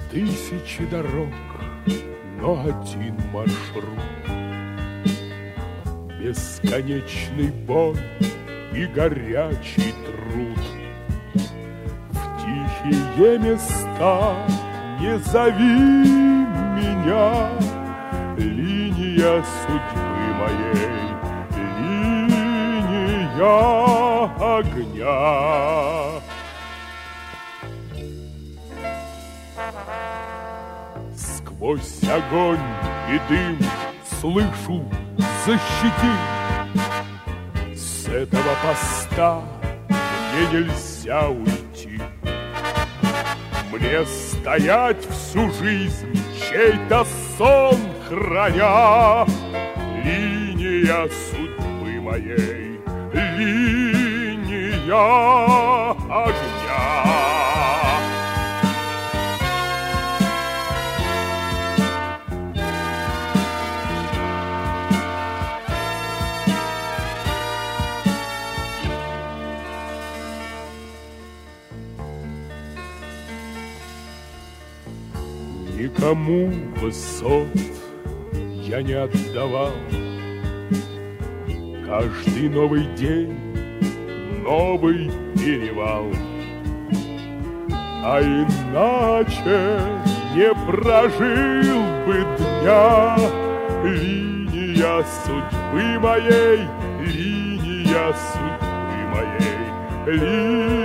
Тысячи дорог, но один маршрут. Бесконечный бой и горячий труд. В тихие места не зови меня, линия судьбы моей, линия огня. Сквозь огонь и дым слышу: защити! С этого поста мне нельзя уйти. Мне стоять всю жизнь, чей-то сон храня. Линия судьбы моей, линия огня. Никому высот я не отдавал. Каждый новый день новый перевал. А иначе не прожил бы дня. Линия судьбы моей, линия судьбы моей, линия